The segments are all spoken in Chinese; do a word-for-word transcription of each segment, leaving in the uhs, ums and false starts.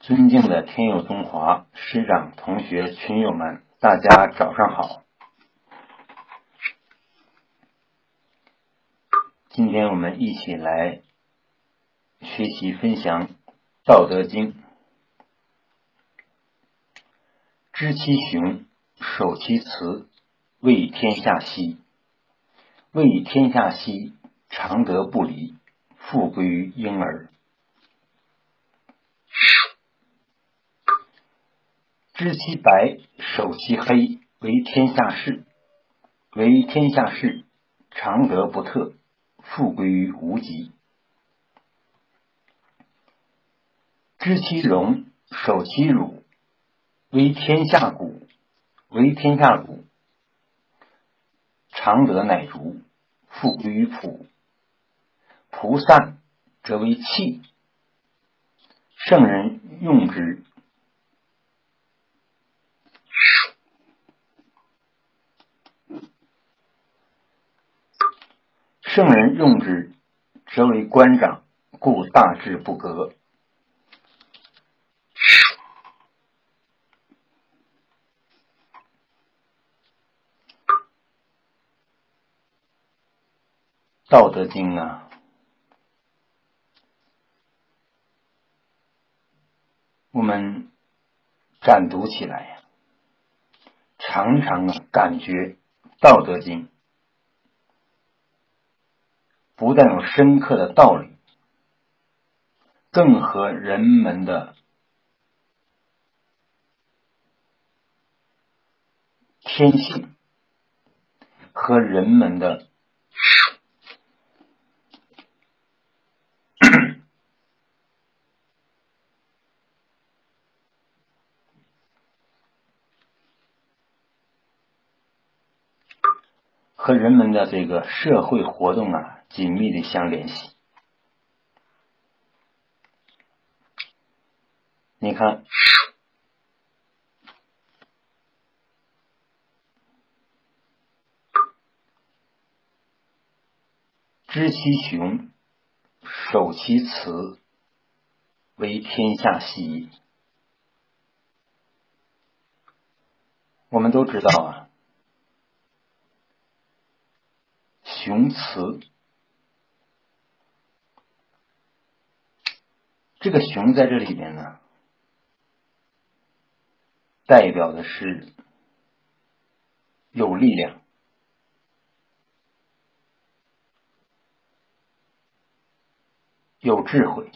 尊敬的天佑中华师长、同学、群友们，大家早上好。今天我们一起来学习分享《道德经》。知其雄，守其雌，为天下溪。为天下溪，常德不离，复归于婴儿。知其白，守其黑，为天下事。为天下事，常德不特，复归于无极。知其荣，守其辱，为天下谷。为天下谷，常德乃如，复归于朴。朴散则为器，圣人用之。圣人用之，则为官长，故大制不革。道德经啊，我们展读起来呀，常常啊感觉道德经不但有深刻的道理，更和人们的天性和人们的和人们的这个社会活动啊紧密的相联系。你看，知其雄，守其雌，为天下溪。我们都知道啊，雄雌，这个雄在这里面呢，代表的是有力量，有智慧。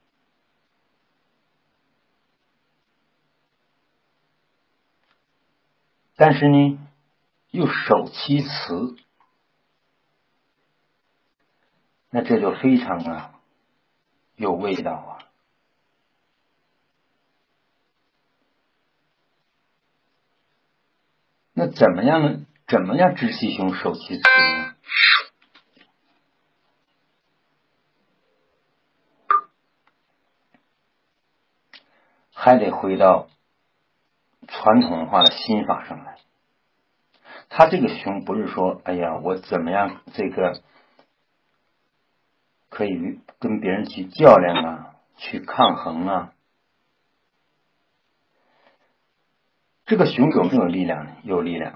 但是呢，又守其雌，那这就非常啊有味道啊。那怎么样呢？怎么样知其雄，守其雌呢？还得回到传统文化的心法上来。他这个雄不是说，哎呀，我怎么样这个可以跟别人去较量啊，去抗衡啊。这个雄有没有力量呢？有力量。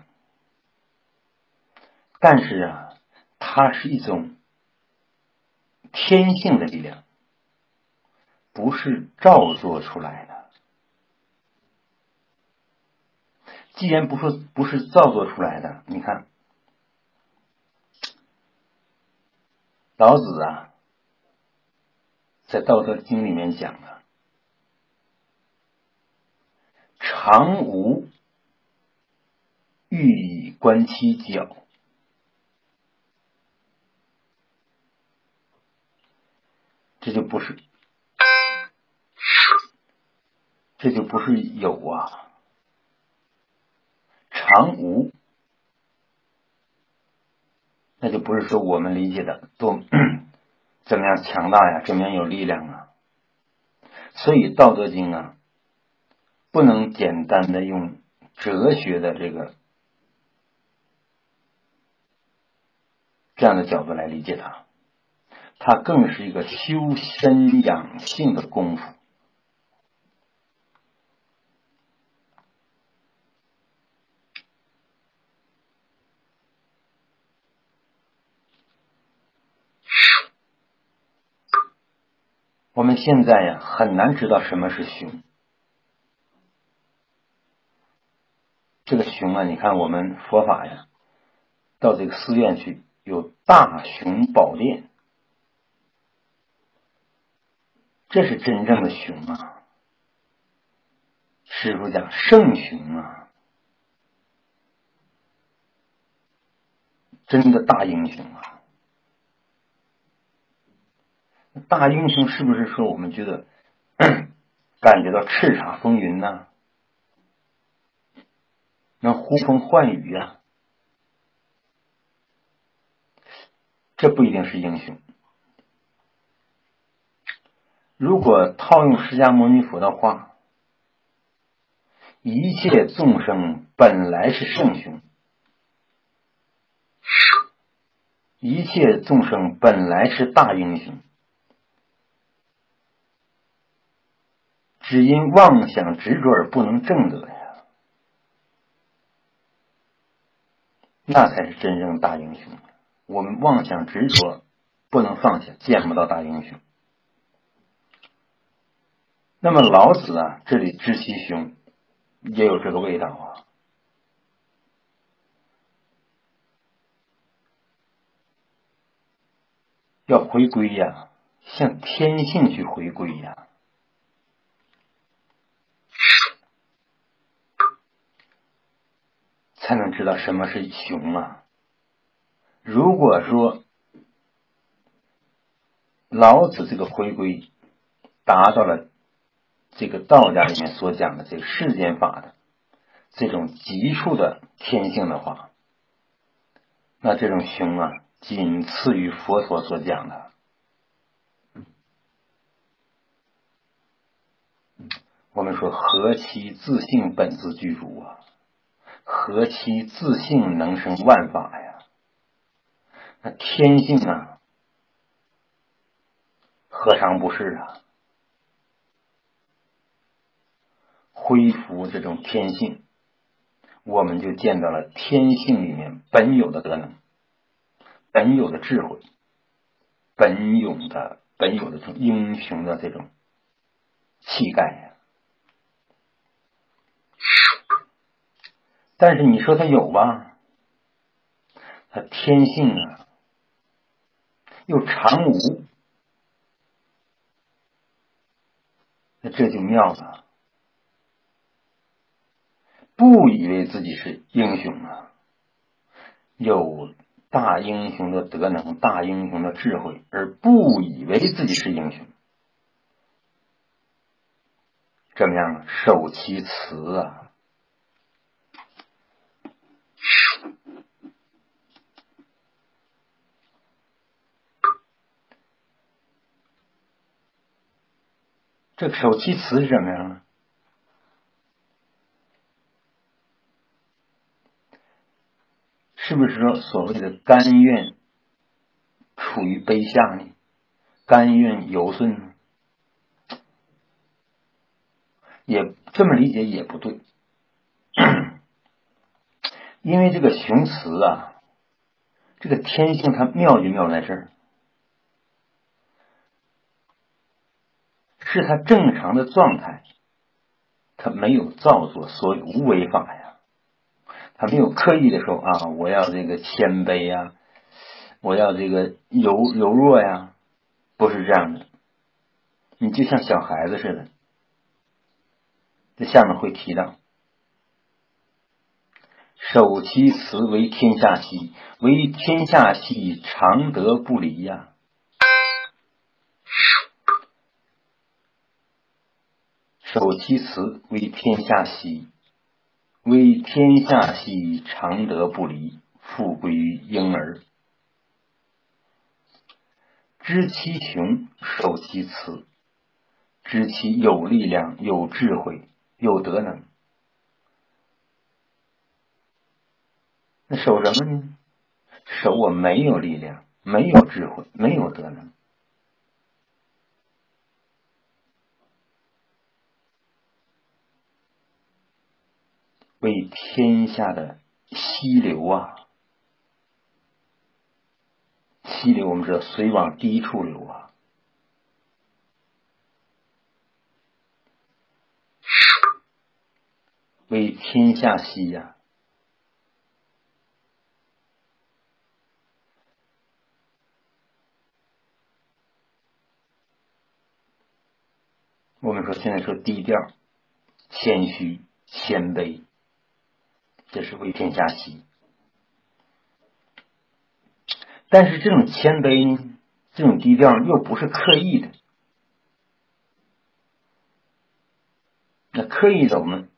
但是啊，它是一种天性的力量，不是造作出来的。既然不是不是造作出来的，你看老子啊，在《道德经》里面讲了，常无欲以观其徼。这就不是，这就不是有啊。常无，那就不是说我们理解的多怎么样强大呀，怎么样有力量啊。所以《道德经》啊，不能简单的用哲学的这个这样的角度来理解它，它更是一个修身养性的功夫。 我们现在呀很难知道什么是熊。这个熊啊，你看我们佛法呀，到这个寺院去有大雄宝殿，这是真正的熊啊。师父讲圣熊啊，真的大英雄啊。大英雄是不是说我们觉得感觉到叱咤风云呢、啊？能呼风唤雨呀、啊？这不一定是英雄。如果套用释迦牟尼佛的话，一切众生本来是圣雄，一切众生本来是大英雄，只因妄想执着而不能证得呀，那才是真正大英雄。我们妄想执着不能放下，见不到大英雄。那么老子啊，这里知其雄也有这个味道啊。要回归呀，向天性去回归呀，才能知道什么是雄啊。如果说老子这个回归达到了这个道家里面所讲的这个世间法的这种极处的天性的话，那这种雄啊，仅次于佛陀所讲的。我们说何其自性本自具足啊，何其自性能生万法呀。那天性啊，何尝不是啊？恢复这种天性，我们就见到了天性里面本有的德能，本有的智慧，本有的本有的这种英雄的这种气概呀。但是你说他有吧，他天性啊又常无，那这就妙了。不以为自己是英雄啊，有大英雄的德能，大英雄的智慧，而不以为自己是英雄，怎么样？守其辞啊。这个守其辞是什么样呢？是不是说所谓的甘愿处于卑下呢？甘愿游顺呢？也这么理解也不对。因为这个雄雌啊，这个天性它妙就妙在这儿，是它正常的状态，它没有造作，所以无为法呀。他没有刻意的说啊，我要这个谦卑呀，我要这个柔柔弱呀，不是这样的。你就像小孩子似的，这下面会提到守其辞为天下溪，为天下溪常德不离呀。守其辞为天下溪，为天下溪常德不离，复归于婴儿。知其雄，守其辞，知其有力量，有智慧，有德能。那守什么呢？守我没有力量，没有智慧，没有德能，为天下的溪流啊。溪流我们知道水往低处流啊， 为天下溪呀、我们说现在说低调、谦虚、谦卑，这是为天下溪。但是这种谦卑呢，这种低调又不是刻意的。那刻意的我们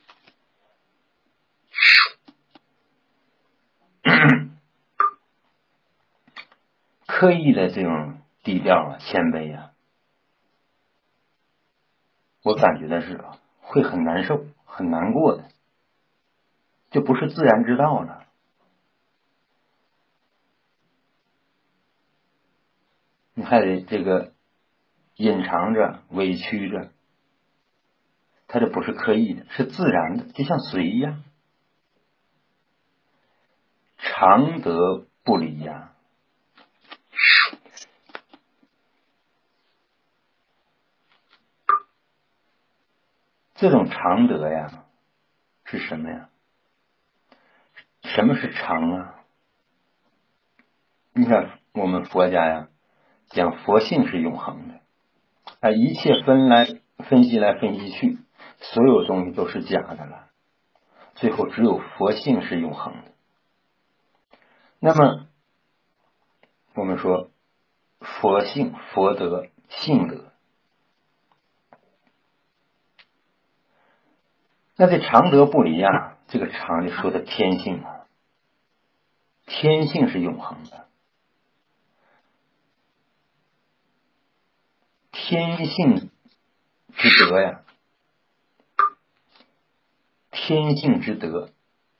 刻意的这种低调啊、谦卑啊，我感觉的是会很难受、很难过的，就不是自然之道了。你还得这个隐藏着、委屈着，它这不是刻意的，是自然的，就像水一样，常德不离呀。这种常德呀，是什么呀？什么是常啊？你看我们佛家呀，讲佛性是永恒的，啊，一切分来分析来分析去，所有东西都是假的了，最后只有佛性是永恒的。那么我们说佛性、佛德、性德，那这常德不离啊，这个常就说的天性啊，天性是永恒的，天性之德呀，天性之德，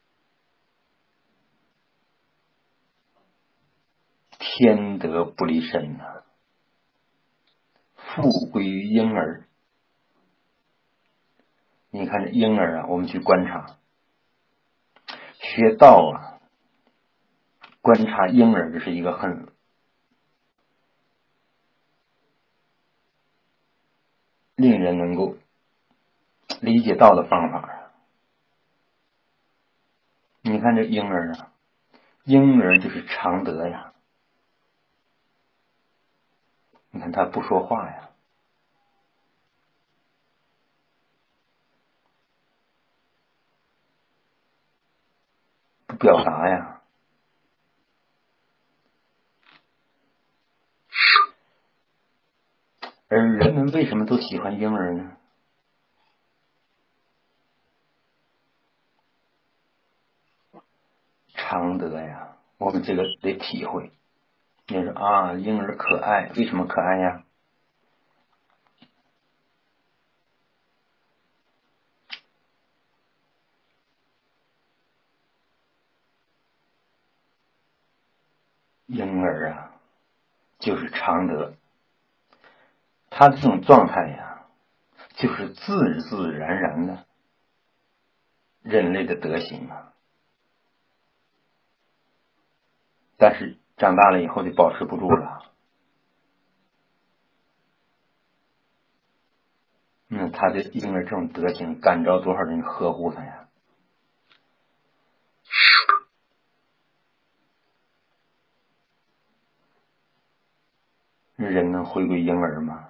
天德不离身呐、啊，复归于婴儿。你看这婴儿啊，我们去观察学道啊，观察婴儿，这是一个很令人能够理解到的方法啊。你看这婴儿啊，婴儿就是常德呀。你看他不说话呀，不表达呀。而人们为什么都喜欢婴儿呢？常德呀，我们这个得体会。你说啊，婴儿可爱，为什么可爱呀？婴儿啊，就是常德，他的这种状态呀，就是自自然然的人类的德行啊。但是长大了以后就保持不住了。嗯，他的婴儿这种德行，感召多少人呵护他呀？人能回归婴儿吗？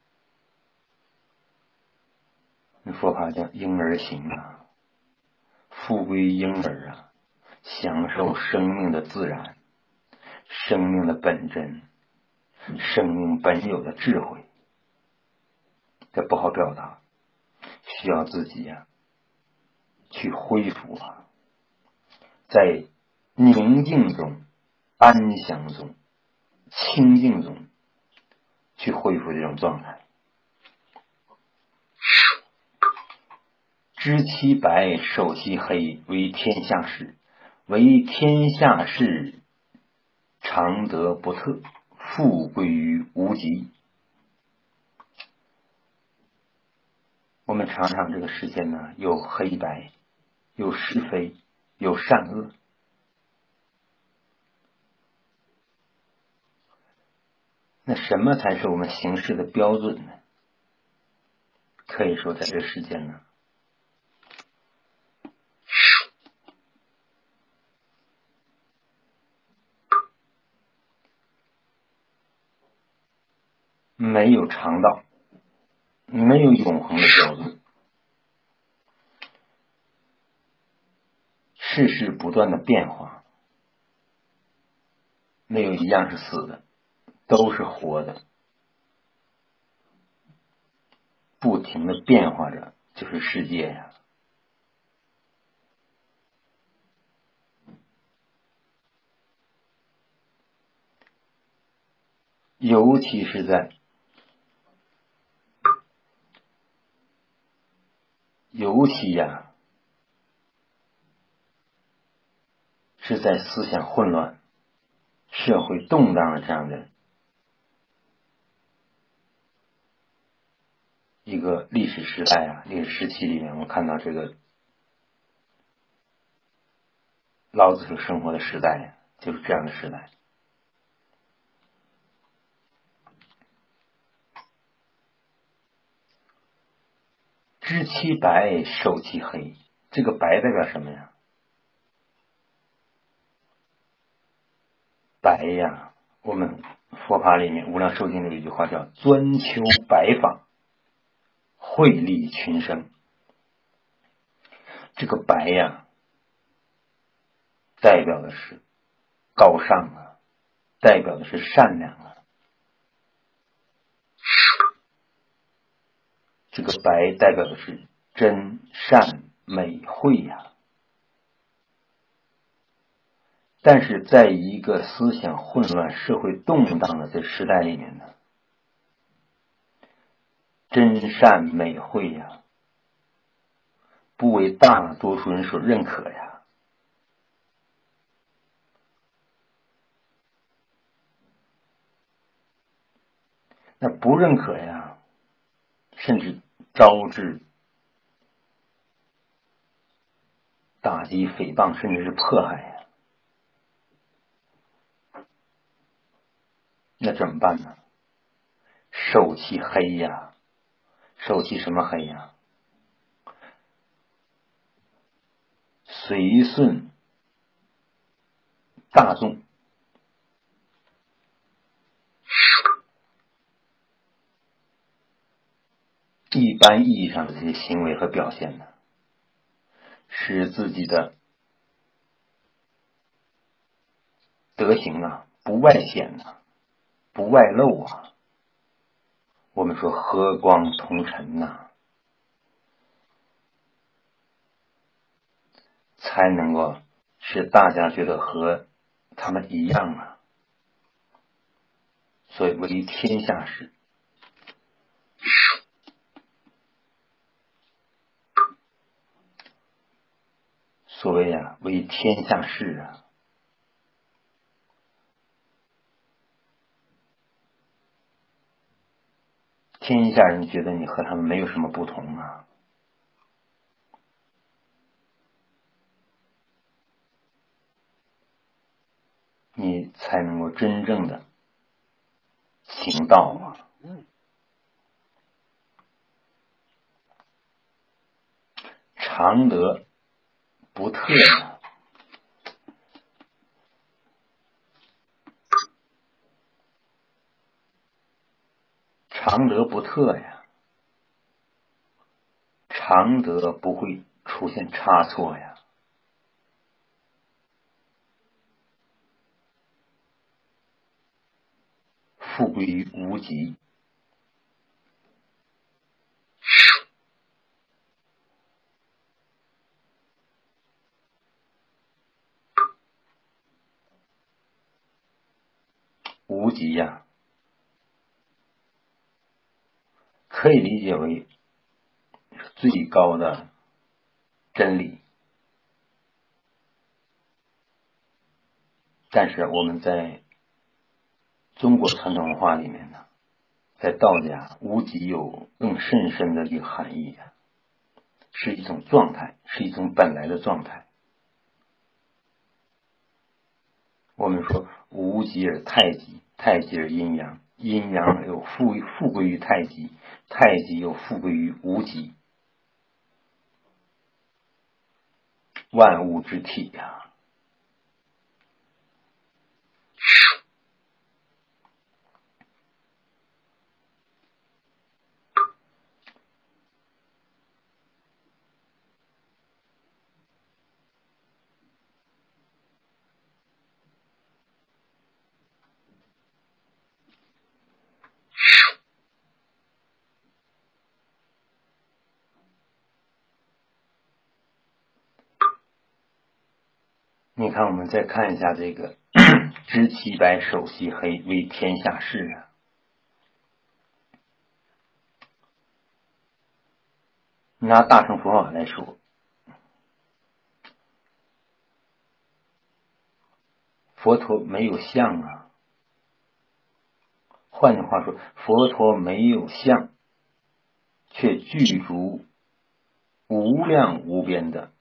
佛法叫婴儿行啊，复归婴儿啊，享受生命的自然，生命的本真，生命本有的智慧。这不好表达，需要自己呀、啊、去恢复啊，在宁静中、安详中、清净中去恢复这种状态。知其白，守其黑，为天下事。为天下事，常德不特，复归于无极。我们常常这个世间呢，有黑白，有是非，有善恶。那什么才是我们行事的标准呢？可以说在这世间呢， 没有常道，没有永恒的标准，世事不断的变化，没有一样是死的，都是活的，不停的变化着，就是世界呀。尤其是在尤其呀是在思想混乱、社会动荡的这样的一个历史时代啊，历史时期里面，我们看到这个老子所生活的时代就是这样的时代。知其白，守其黑。这个白代表什么呀？白呀，我们佛法里面《无量寿经》里有一句话叫专求白法，惠利群生。这个白呀，代表的是高尚啊，代表的是善良啊。这个白代表的是真善美慧呀。但是在一个思想混乱、社会动荡的这时代里面呢，真善美慧呀，不为大多数人所认可呀。那不认可呀，甚至招致打击、诽谤，甚至是迫害呀。那怎么办呢？守其黑呀，守其什么黑呀？随顺大众。一般意义上的这些行为和表现呢，使自己的德行啊不外显啊，不外露啊。我们说和光同尘呐、啊，才能够使大家觉得和他们一样啊。所以为天下事。所谓啊，为天下事啊，天下人觉得你和他们没有什么不同啊，你才能够真正的行道啊。常德不特呀，常德不特呀，常德不会出现差错呀。富贵于无极。无极呀，可以理解为最高的真理。但是我们在中国传统文化里面呢，在道家，无极有更深深的一个含义啊，是一种状态，是一种本来的状态。我们说无极而太极，太极而阴阳，阴阳又富富贵于太极，太极又富贵于无极。万物之体呀、啊， 你看，我们再看一下这个知其白，守其黑，为天下事啊。拿大乘佛法来说，佛陀没有相啊。换句话说，佛陀没有相，却具足无量无边的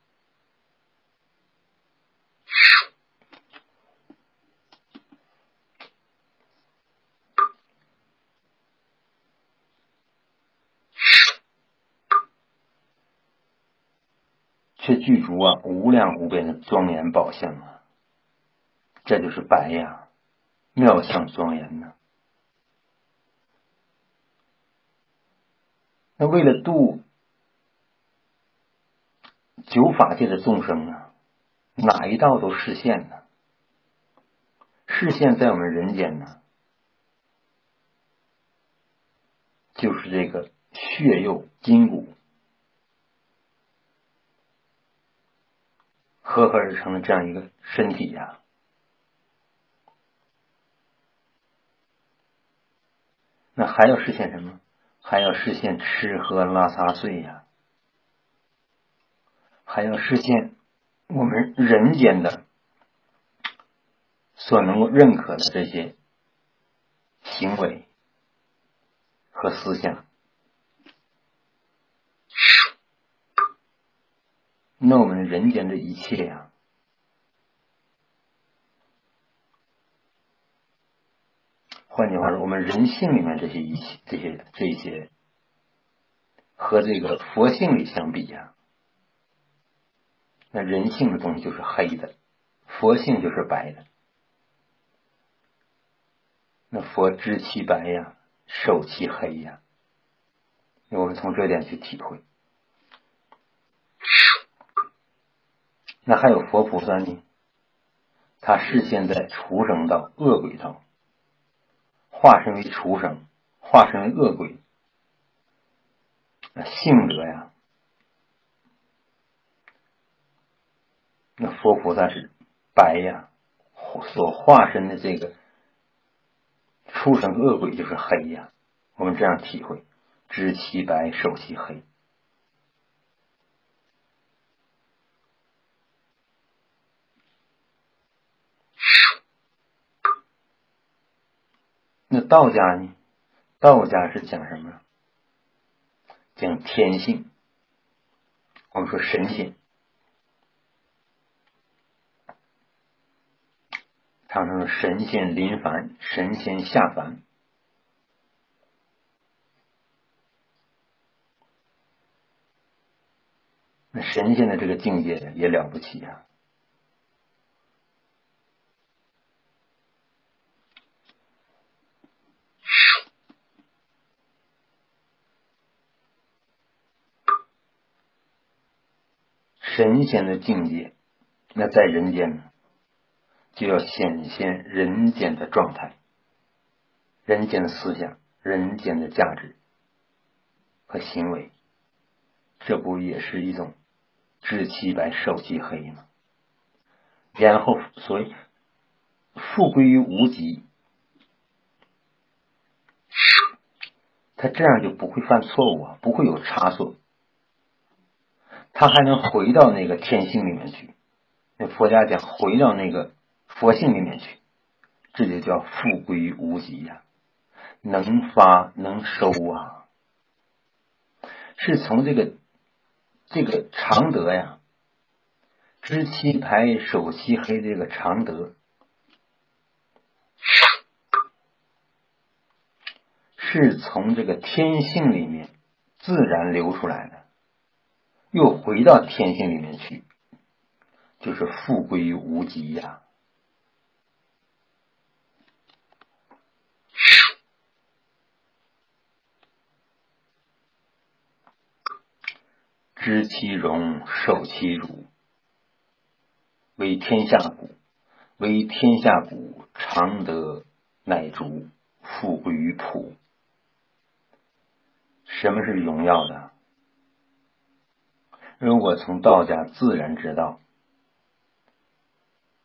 却具足啊无量无边的庄严宝相啊。这就是白呀，妙相庄严呢。那为了度九法界的众生啊，哪一道都示现呢？示现在我们人间呢，就是这个血肉筋骨合合而成的这样一个身体呀、啊。那还要实现什么？还要实现吃喝拉撒睡呀、啊，还要实现我们人间的所能够认可的这些行为和思想。那我们人间的一切呀、啊，换句话说，我们人性里面这些一切这些这些和这个佛性里相比呀、啊，那人性的东西就是黑的，佛性就是白的。那佛知其白呀，守其黑呀，我们从这点去体会。那还有佛菩萨呢，他示现在畜生道、恶鬼道，化身为畜生，化身为恶鬼，那性德呀，那佛菩萨是白呀，所化身的这个畜生恶鬼就是黑呀。我们这样体会，知其白，守其黑。那道家呢？道家是讲什么？讲天性。我们说神仙，常常说神仙临凡，神仙下凡。那神仙的这个境界也了不起啊！神仙的境界，那在人间呢，就要显现人间的状态、人间的思想、人间的价值和行为，这不也是一种知其白，守其黑吗？然后所以复归于无极，他这样就不会犯错误啊，不会有差错，他还能回到那个天性里面去。那佛家讲回到那个佛性里面去，这就叫复归于无极呀、啊，能发能收啊，是从这个这个常德呀，知其白守其黑这个常德，是从这个天性里面自然流出来的，又回到天性里面去，就是复归于无极呀、啊。知其荣，守其辱，为天下谷，为天下谷，常德乃足，复归于朴。什么是荣耀的？如果从道家自然之道，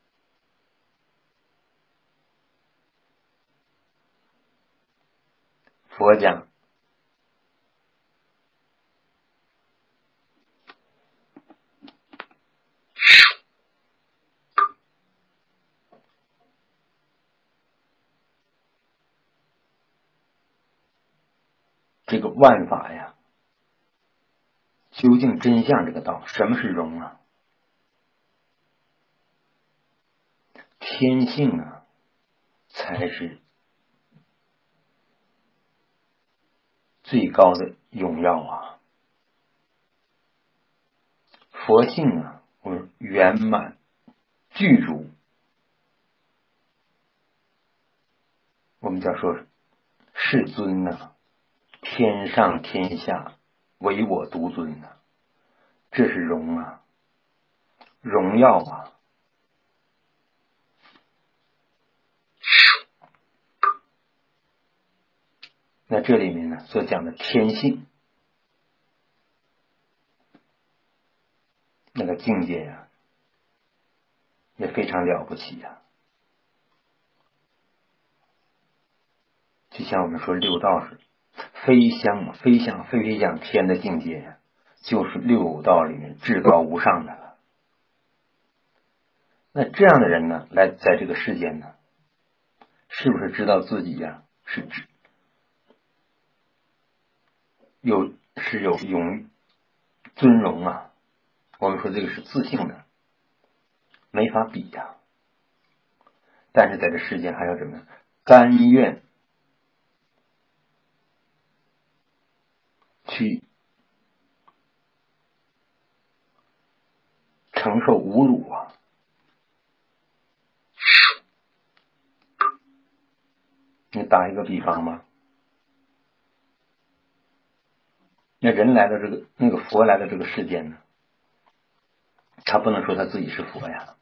佛家这个万法呀，究竟真相这个道，什么是容啊？天性啊，才是最高的荣耀啊！佛性啊，我说圆满具足，我们叫说世尊啊，天上天下唯我独尊啊，这是荣啊，荣耀啊！那这里面呢，所讲的天性那个境界呀、啊，也非常了不起呀、啊。就像我们说六道是飞翔飞翔飞飞向天的境界呀、啊，就是六道里面至高无上的了。那这样的人呢，来在这个世间呢，是不是知道自己呀、啊、是有是有永尊荣啊？我们说这个是自信的，没法比呀、啊。但是在这世间还要怎么样？甘愿去承受侮辱啊！你打一个比方吧，那人来到这个那个佛来到这个世间呢，他不能说他自己是佛呀，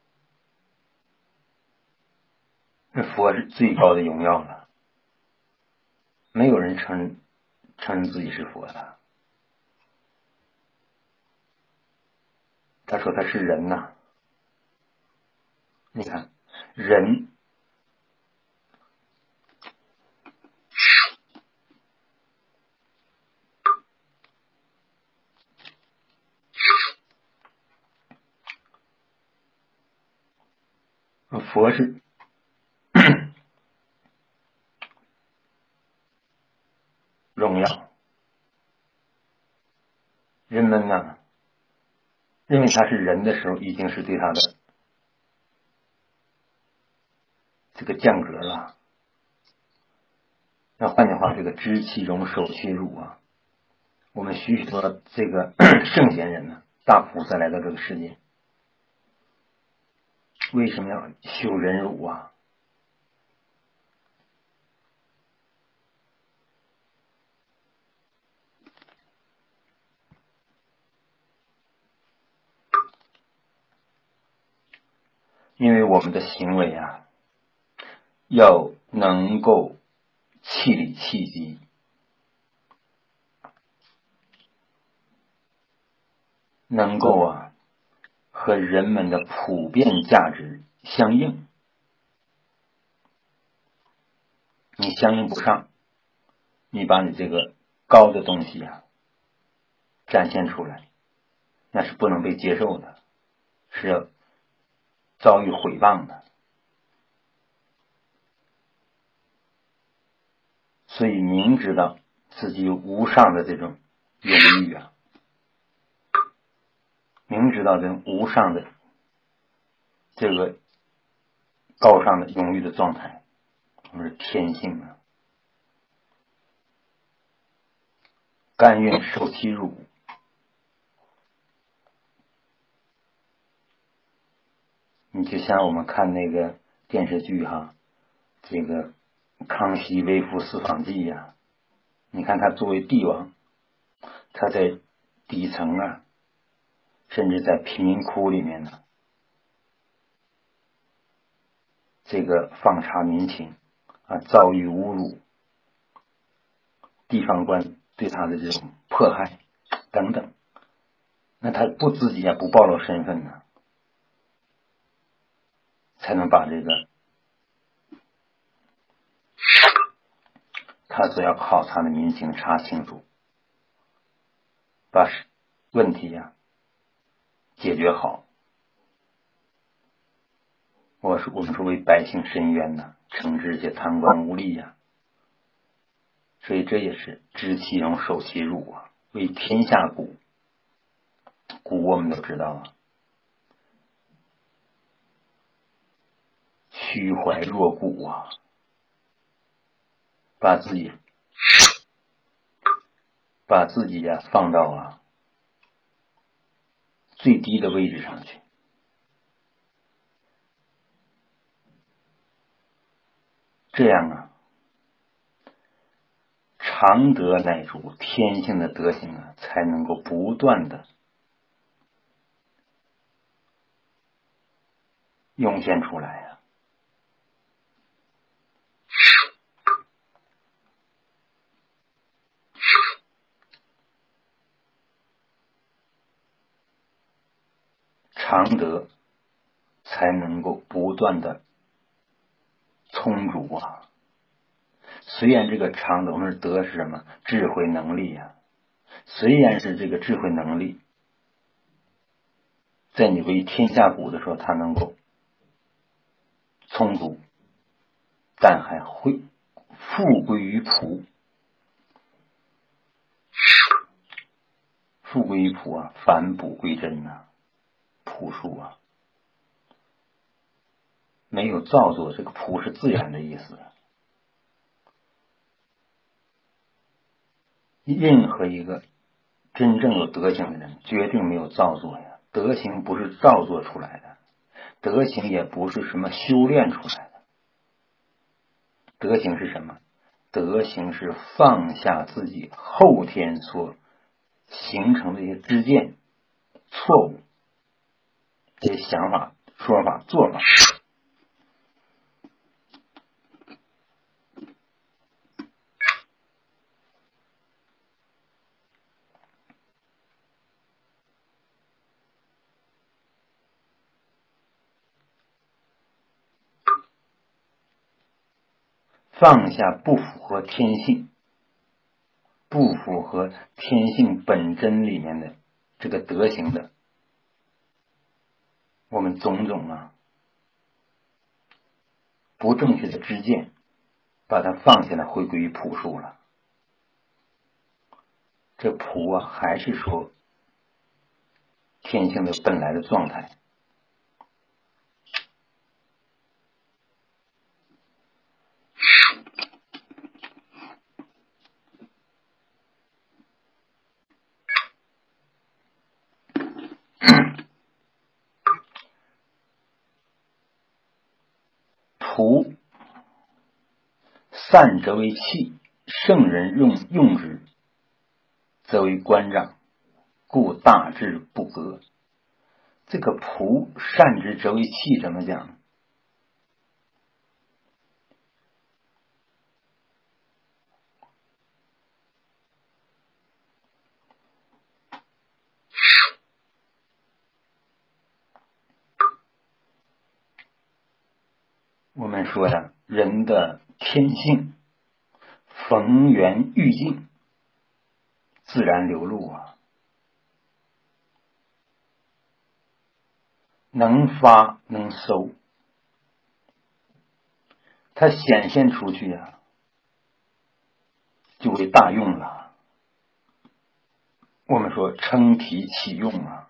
那佛是最高的荣耀了，没有人承认承认自己是佛的。他说他是人呐、啊，你看人佛是荣耀，人们呢认为他是人的时候，已经是对他的这个降格了。那换句话，这个知其荣，守其辱啊。我们许许多多这个圣贤人呢，大菩萨来到这个世界，为什么要修忍辱啊？因为我们的行为啊，要能够气理气机，能够啊和人们的普遍价值相应。你相应不上，你把你这个高的东西啊展现出来，那是不能被接受的，是要遭遇毁谤的。所以明知道自己有无上的这种荣誉啊，明知道这种无上的这个高尚的荣誉的状态，我们是天性啊，甘愿受其辱。你就像我们看那个电视剧哈，这个康熙微服私访记呀、啊，你看他作为帝王，他在底层啊，甚至在贫民窟里面呢，这个放查民情啊，遭遇侮辱，地方官对他的这种迫害等等，那他不自己也不暴露身份呢，才能把这个他所要考察的民情查清楚，把问题呀、啊、解决好。我说我们说为百姓伸冤呐、啊，惩治一些贪官污吏呀、啊，所以这也是知其荣守其辱啊，为天下谷。谷我们都知道啊，虚怀若谷啊，把自己把自己呀、啊、放到啊最低的位置上去。这样啊，常德乃主天性的德行啊，才能够不断的涌现出来啊。常德才能够不断的充足啊。虽然这个常德，我们是德是什么？智慧能力啊。虽然是这个智慧能力，在你为天下谷的时候，它能够充足，但还会复归于朴。复归于朴啊，返璞归真啊，朴素啊，没有造作。这个朴是自然的意思。任何一个真正有德行的人，决定没有造作呀。德行不是造作出来的，德行也不是什么修炼出来的。德行是什么？德行是放下自己后天所形成的一些知见、错误、这些想法、说法、做法，放下不符合天性、不符合天性本真里面的这个德行的，我们种种啊不正确的知见，把它放下来，回归于朴素了。这朴啊，还是说天性的本来的状态。朴散则为器，圣人用用之则为官长，故大智不革。这个朴善之则为器怎么讲？我们说呀，人的天性逢源遇境，自然流露啊，能发能收，它显现出去啊，就为大用了。我们说承体启用啊，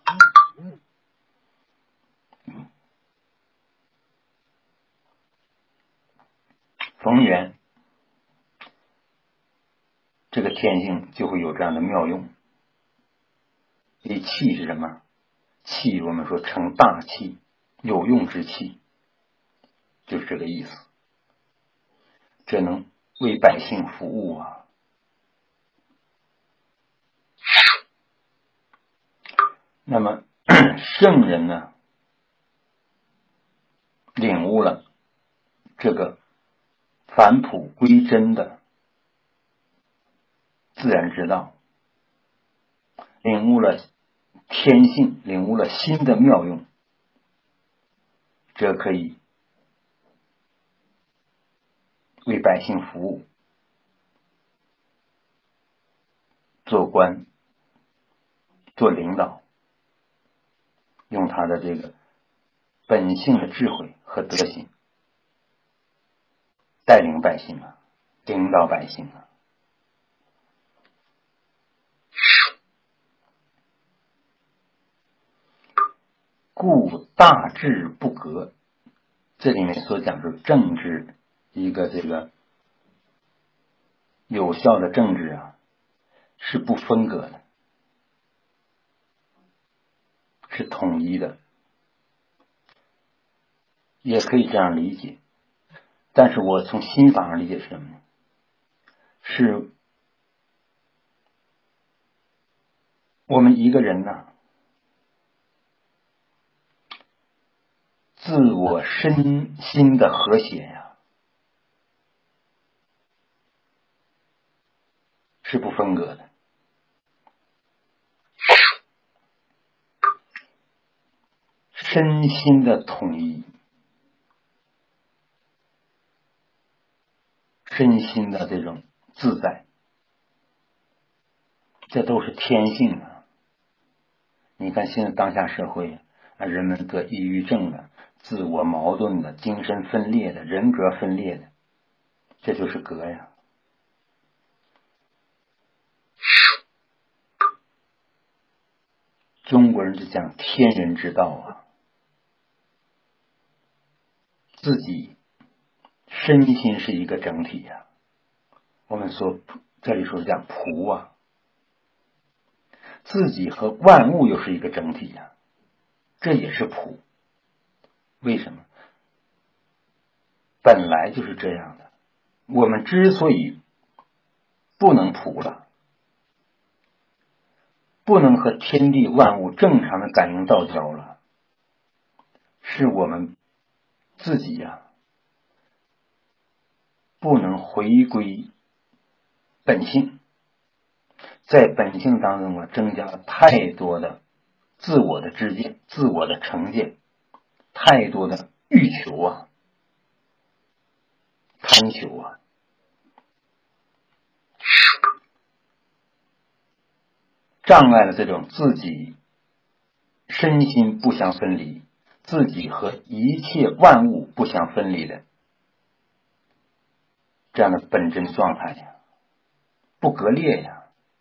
逢源，这个天性就会有这样的妙用。这气是什么？气我们说成大气，有用之气，就是这个意思。这能为百姓服务啊。那么圣人呢，领悟了这个返璞归真的自然之道，领悟了天性，领悟了心的妙用，这可以为百姓服务， 做官、做领导，用他的这个本性的智慧和德行带领百姓啊，领导百姓啊。故大治不革，这里面所讲是政治，一个这个有效的政治啊，是不分割的，是统一的，也可以这样理解。但是我从心法上理解是什么呢？是我们一个人呢，自我身心的和谐呀，是不分割的。身心的统一，身心的这种自在，这都是天性啊。你看现在当下社会啊，人们得抑郁症的、自我矛盾的、精神分裂的、人格分裂的，这就是格呀。中国人是讲天人之道啊，自己身心是一个整体呀、啊。我们说这里说讲仆啊，自己和万物又是一个整体呀、啊，这也是仆。为什么？本来就是这样的。我们之所以不能仆了，不能和天地万物正常的感应道交了，是我们自己呀、啊，不能回归本性，在本性当中啊，增加了太多的自我的知见、自我的成见，太多的欲求啊、贪求啊，障碍了这种自己身心不相分离，自己和一切万物不相分离的这样的本真状态呀，不割裂呀。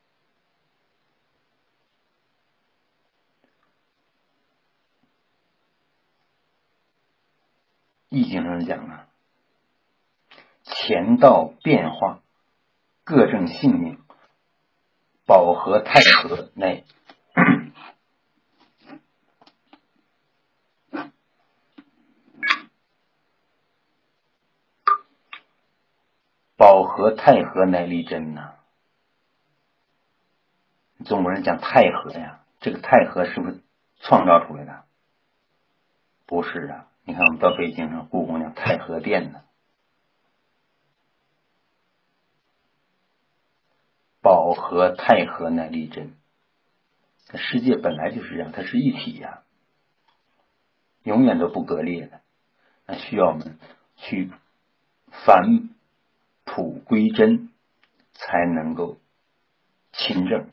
易经上讲啊，乾道变化，各正性命，保和太和乃保和太和乃立真呐、啊。中国人讲太和呀，这个太和是不是创造出来的？不是啊，你看我们到北京上故宫讲太和殿呢，保和太和乃立真。世界本来就是这样，它是一体呀、啊，永远都不割裂的。那需要我们去返璞归真，才能够亲正。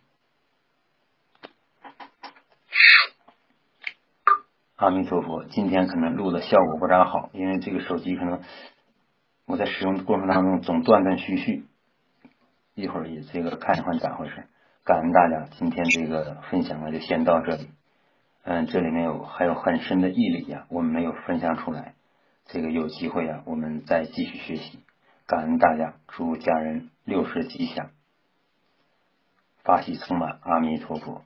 阿弥陀佛，今天可能录的效果不大好，因为这个手机可能我在使用的过程当中总断断续续，一会儿也这个看一看咋回事。感恩大家，今天这个分享呢就先到这里。嗯，这里面有还有很深的义理呀、啊，我们没有分享出来。这个有机会啊，我们再继续学习。感恩大家，祝家人六十吉祥，法喜充满。阿弥陀佛。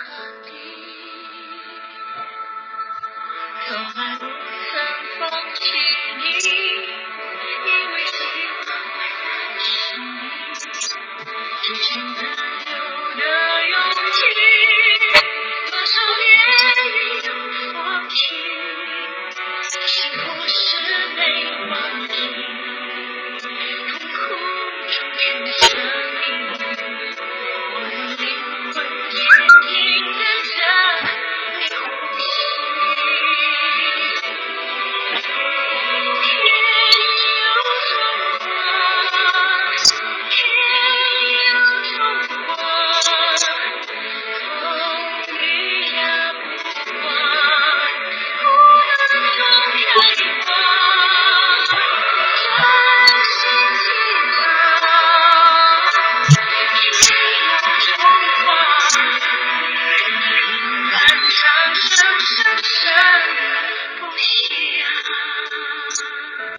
地，有爱不曾放弃你。